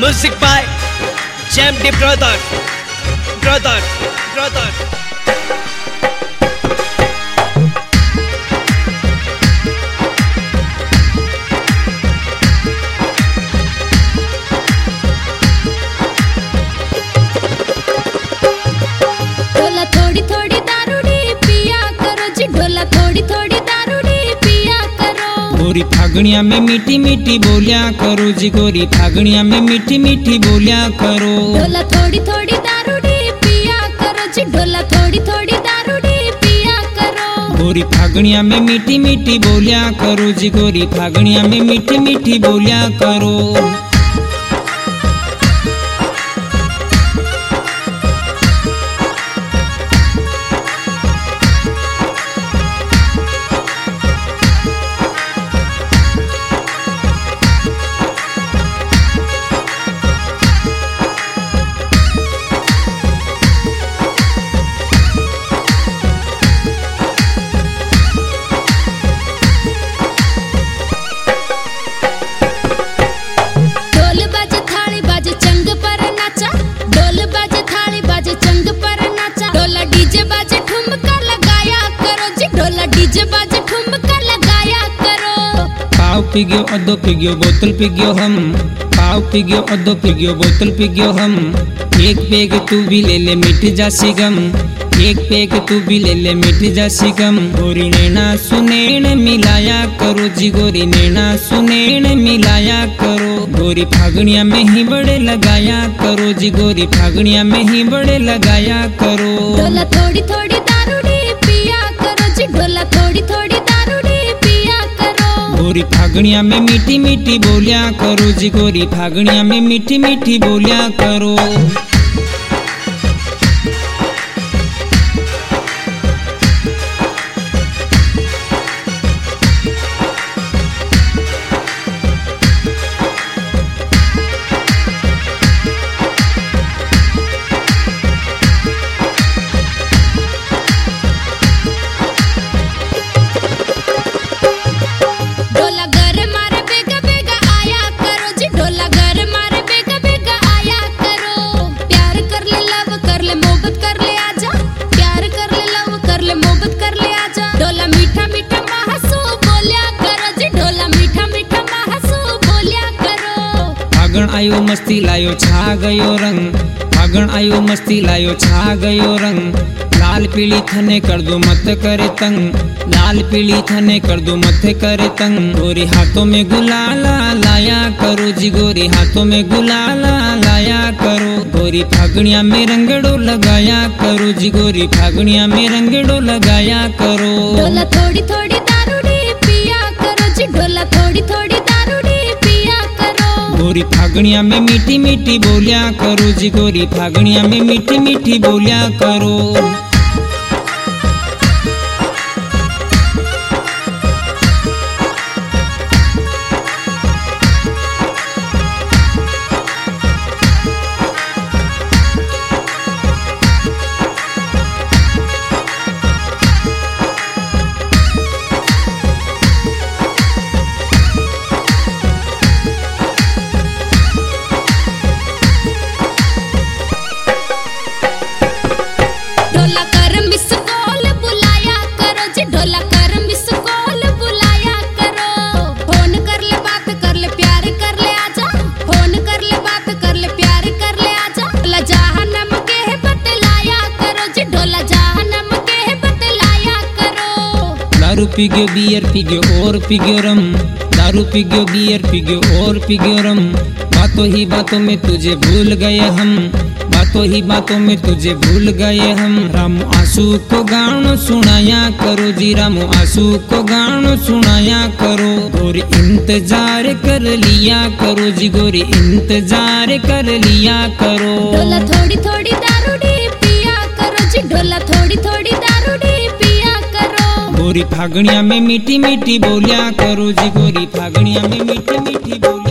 Music by JMD Brother. ढोला थोड़ी थोड़ी दारूडी पिया करो जी, ढोला थोड़ी थोड़ी दारूडी पिया करो। गोरी फागणिया में मीठी मीठी बोलिया करो जी, गोरी फागणिया में मीठी मीठी बोलिया करो। ढोला थोड़ी थोड़ी दारूडी पिया करो जी, ढोला थोड़ी थोड़ी दारूडी पिया करो। गोरी फागणिया में मीठी मीठी बोलिया करो जी, गोरी फागणिया में मीठी मीठी बोलिया करो। पाव पिग्यो अधो पिग्यो बोतल पिग्यो हम, पाव पिग्यो अधो पिग्यो बोतल पिग्यो हम। एक पेग तू भी ले ले मिट जासी गम, एक पेग तू भी ले ले मिट जासी गम। गोरी नैना सुनैण मिलाया करो जी, गोरी नैना सुनैण मिलाया करो। गोरी फागणिया में ही बड़े लगाया करो जी, गोरी फागणिया में ही बड़े लगाया करो। ढोला थोड़ी थोड़ी दारूडी पिया करो जी, ढोला थोड़ी थोड़ी दारूडी पिया करो। गोरी फागणिया में मीठी मीठी बोलिया करो जी, गोरी फागणिया में मीठी मीठी बोलिया करो। फागण आयो मस्ती लायो छा गयो रंग, फागण आयो मस्ती लायो छा गयो रंग। लाल पीली थने कर दो मत करे तंग, लाल पीली थने कर दो मत करे तंग। गोरी हाथों में गुलाला लाया करो जी, गोरी हाथों में गुलाला लाया करो। गोरी फागणिया में रंगड़ो लगाया करो जी, गोरी फागणिया में रंगड़ो लगाया करो। ढोला थोड़ी थोड़ी दारूडी पिया करो जी, ढोला थोड़ी थोड़ी दारूडी पिया करो। गोरी फागणिया में मीठी मीठी बोलिया करो जी, गोरी फागणिया में मीठी मीठी बोलिया करो। दारू पिग्यो बियर पिग्यो और पिग्यो रम, दारू पिग्यो बियर पिग्यो और पिग्यो रम। बातों ही बातों में तुझे भूल गए हम, बातों ही बातों में तुझे भूल गए हम। रामू आंसू को गानो सुनाया करो जी, रामू आंसू को गानो सुनाया करो। गोरी इंतजार कर लिया करो जी, गोरी इंतजार कर लिया करो। ढोला थोड़ी थोड़ी दारूडी पिया करो जी, ढोला थोड़ी थोड़ी दारूडी पिया करो। गोरी फागणिया में मीठी मीठी बोलिया करो जी, गोरी फागणिया में मीठी मीठी बोलिया।